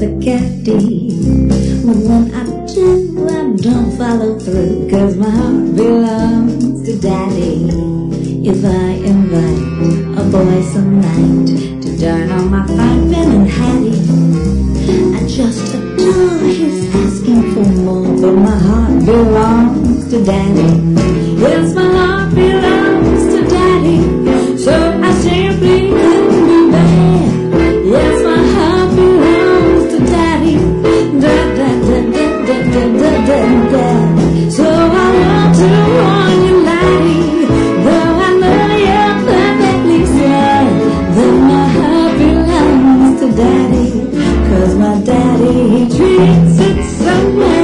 the caddy. But when I do, I don't follow through, 'cause my heart belongs to Daddy. If I invite a boy some night to dine on my fine Ben and Hattie, I just adore his asking for more, but my heart belongs to Daddy. Yes, my heart belongs to Daddy, so I simply couldn't be bad. Yes, my heart belongs to Daddy. Da da da da da da da da da. So I want to warn you, laddie, though I know you're perfectly sad, that my heart belongs to Daddy, 'cause my daddy, he treats it so well.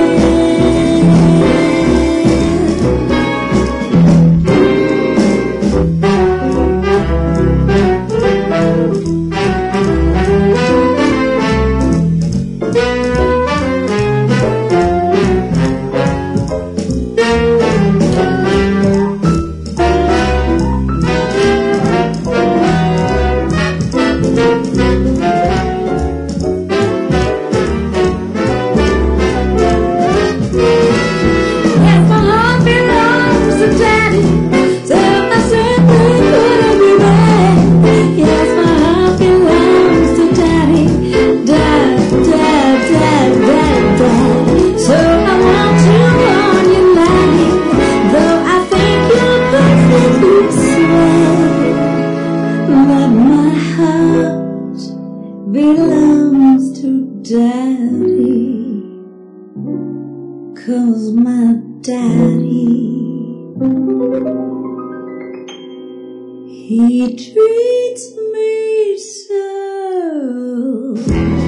Belongs to Daddy, 'cause my daddy, he treats me so